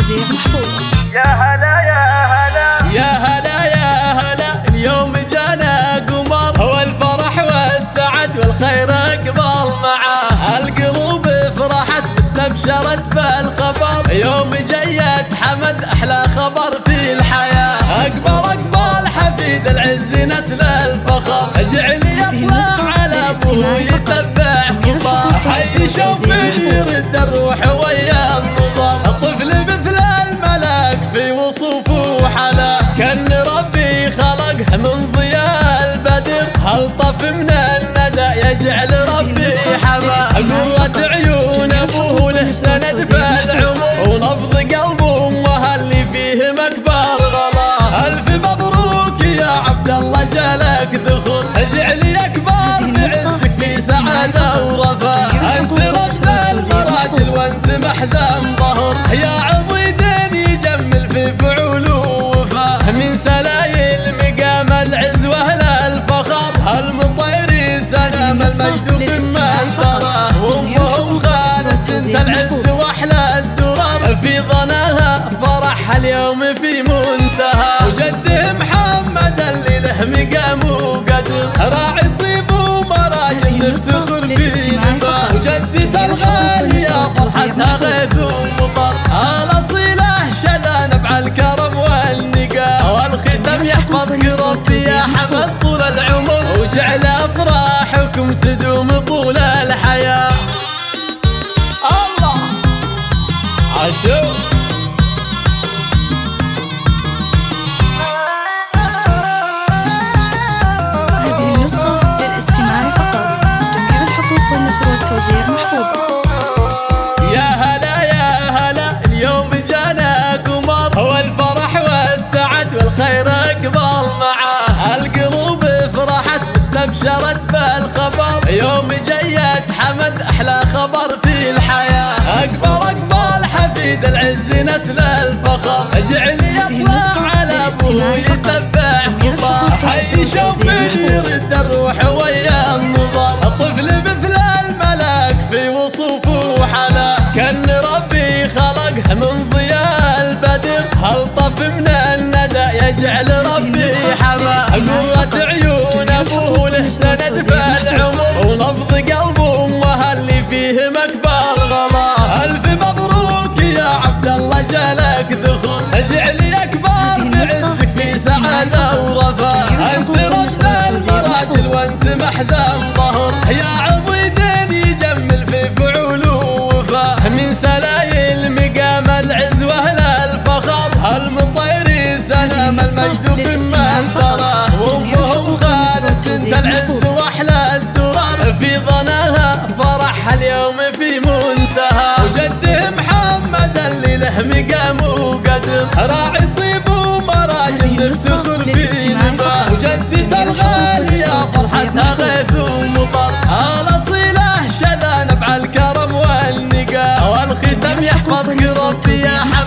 توزيع محفوظ. يا هلا يا هلا يا هلا يا هلا، اليوم جانا قمر، هو الفرح والسعد والخير اقبل معاه. القلوب فرحت واستبشرت بالخبر، يوم جيت حمد احلى خبر في الحياة. اقبل حفيد العز نسل الفخر، اجعل يطلع على ابوه يتبع خطاه. حي شوف يرد الروح ويا النظر، طفل مثل الملاك في وصوفه حلا. كان ربي خلقه من ضياء البدر، هل طف من الندى يجعل ربي حما. قرة عيون ابوه له سند في العمر، ونبض قلبه امه اللي فيه مكبر غلا. الف مبروك يا عبد الله جالك ذخر، اجعل يكبر بعزك في سعاده ورفاه. انت رمز المراجل وانت محزن ظهر، يا عضيد يجمل في فعوله وفاه. من سلايل مقام العز واهل الفخر، هالمطير سلام المجد ممن تراه. وامهم خالد بنت العز واحلى الدرر، في ظناها فرحها اليوم في منتهى. وجده محمد اللي له مقام وقدر، راعي طيب ومراجل نفتخر في نباه. وجدة الغالية فرحتها غيث ومطر، الاصيله شذا نبع الكرم والنقاء. والختم يحفظك ربي يا حمد طول العمر، وجعل افراحكم تدوم طول الحياة. الله عاشور. هذه النسخة للاستماع فقط، جميع الحقوق والنشر والتوزيع محفوظة. يا هلا يا هلا، اليوم جانا قمر، هو الفرح والسعد والخير اقبل معاه. القلوب فرحت واستبشرت بالخبر، يوم جيت حمد احلى خبر في الحياة. اقبل حفيد العز نسل الفخر، اجعل يطلع على ابوه يتبع خطاه. حي شوف يرد الروح ويا النظر، طفل مثل الملاك في وصوفه حلا. كان ربي خلقه من ضياء البدر، هل طف من الندى يجعل ربي حما. قرة عيون ابوه له سند في العمر، ونبض قلبه امه اللي فيه مكبر غلا. الف مبروك يا عبد الله جالك ذخر، اجعل يكبر بعزك في سعاده ورفاه. انت رمز المراجل وانت محزن ظهر، يا عضيد يجمل في فعوله وفاه. من سلايل مقام العز واهل الفخر، هالمطير سلام المجد ممن تراه. وامهم خالد بنت العز واحلى الدرر، في ظناها فرحها اليوم في منتهى. وجده محمد اللي له مقام وقدر، راعي طيب ومراجل نفتخر في نباه. وجدة الغالية فرحتها غيث ومطر، الاصيله شذا نبع الكرم والنقاء. والختم يحفظك ربي يا